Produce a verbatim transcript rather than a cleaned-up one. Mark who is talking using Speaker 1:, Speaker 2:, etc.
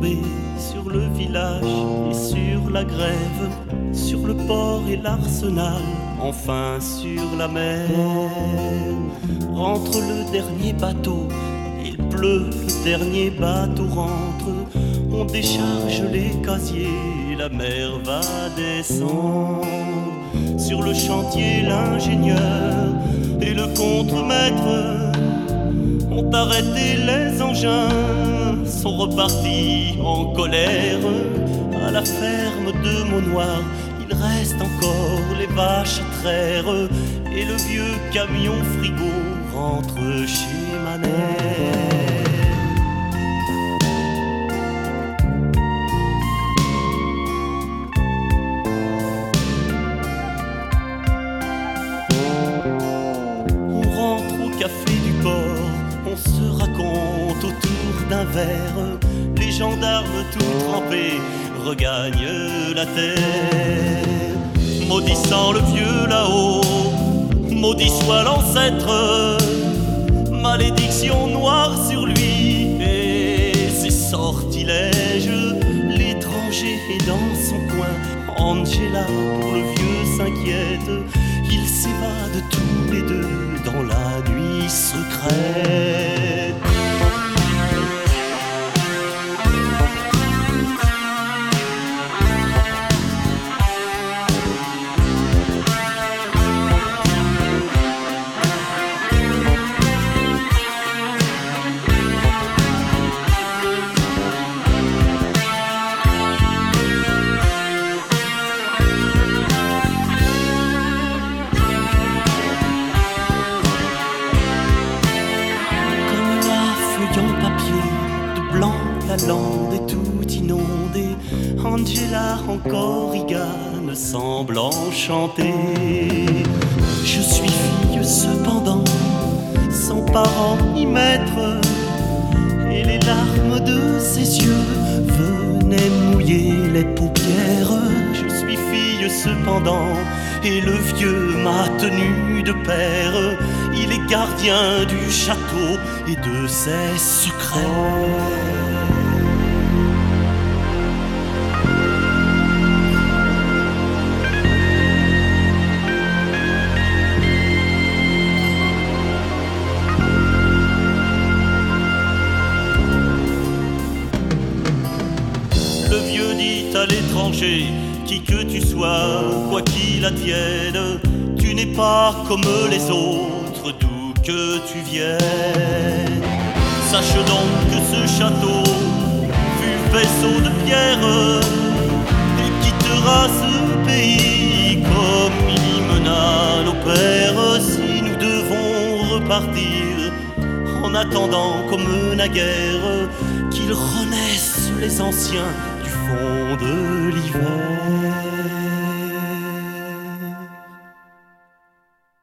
Speaker 1: tombé sur le village et sur la grève, sur le port et l'arsenal, enfin sur la mer. Rentre le dernier bateau, il pleut, le dernier bateau rentre. On décharge les casiers, la mer va descendre. Sur le chantier, l'ingénieur et le contremaître ont arrêté les engins, sont repartis en colère. À la ferme de Maunoir, il reste encore les vaches à traire, et le vieux camion frigo rentre chez Manère. Café du port, on se raconte autour d'un verre. Les gendarmes tout trempés regagnent la terre, maudissant le vieux là-haut, maudit soit l'ancêtre. Malédiction noire sur lui et ses sortilèges. L'étranger est dans son coin, Angela pour le vieux s'inquiète. Ils s'évadent tous les deux dans la nuit secrète. La lande est tout inondée, Angela encore rigane, semblant chanter. Je suis fille cependant, sans parents ni maître, et les larmes de ses yeux venaient mouiller les paupières. Je suis fille cependant, et le vieux m'a tenu de père. Il est gardien du château et de ses secrets. Le vieux dit à l'étranger, qui que tu sois, quoi qu'il advienne, tu n'es pas comme les autres, d'où que tu viennes. Sache donc que ce château fut vaisseau de pierre et quittera ce pays comme il y mena nos pères. Si nous devons repartir, en attendant comme naguère qu'ils renaissent les anciens du fond de l'hiver.